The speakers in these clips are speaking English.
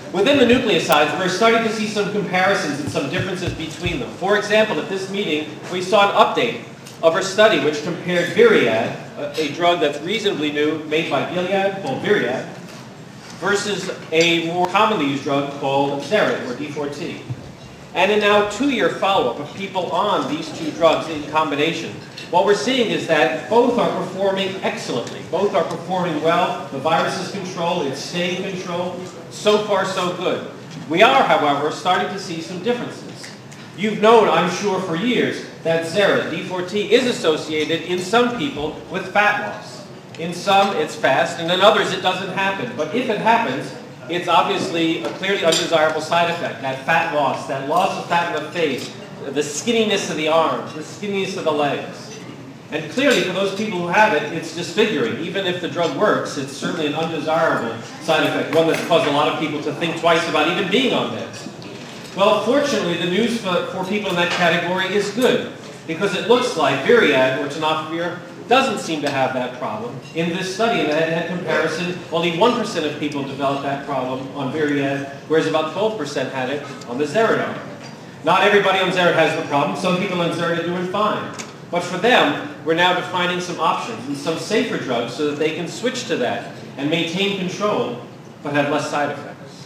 Within the nucleosides, we're starting to see some comparisons and some differences between them. For example, at this meeting, we saw an update of our study which compared Viriad, a drug that's reasonably new, made by Gilead, called Viriad, versus a more commonly used drug called Zerid, or D4T. And in now 2-year follow-up of people on these two drugs in combination, what we're seeing is that both are performing excellently. Both are performing well. The virus is controlled. It's staying controlled. So far, so good. We are, however, starting to see some differences. You've known, I'm sure, for years that Zerid, D4T, is associated in some people with fat loss. In some, it's fast, and in others, it doesn't happen. But if it happens, it's obviously a clearly undesirable side effect, that fat loss, that loss of fat in the face, the skinniness of the arms, the skinniness of the legs. And clearly, for those people who have it, it's disfiguring. Even if the drug works, it's certainly an undesirable side effect, one that's caused a lot of people to think twice about even being on meds. Well, fortunately, the news for people in that category is good, because it looks like Viriad, or tenofovir, doesn't seem to have that problem. In this study, in the head-to-head comparison, only 1% of people developed that problem on Viriad, whereas about 12% had it on the Zerid arm. Not everybody on Zerid has the problem. Some people on Zerid are doing fine. But for them, we're now defining some options and some safer drugs so that they can switch to that and maintain control, but have less side effects.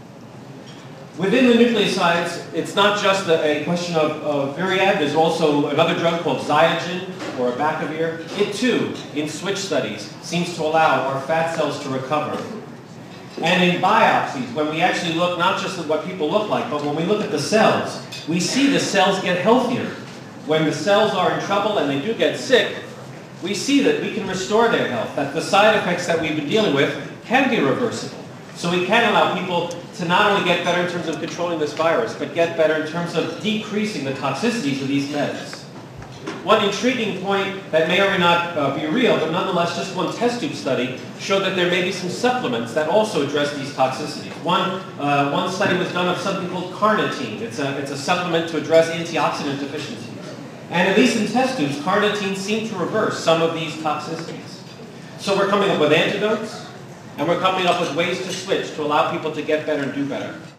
Within the nucleosides, it's not just a question of Viriad. There's also another drug called Xiagen, or abacavir. It too, in switch studies, seems to allow our fat cells to recover. And in biopsies, when we actually look not just at what people look like, but when we look at the cells, we see the cells get healthier. When the cells are in trouble and they do get sick, we see that we can restore their health, that the side effects that we've been dealing with can be reversible. So we can allow people to not only get better in terms of controlling this virus, but get better in terms of decreasing the toxicities of these meds. One intriguing point that may or may not be real, but nonetheless just one test tube study, showed that there may be some supplements that also address these toxicities. One study was done of something called carnitine. It's a supplement to address antioxidant deficiencies. And at least in test tubes, carnitine seemed to reverse some of these toxicities. So we're coming up with antidotes, and we're coming up with ways to switch to allow people to get better and do better.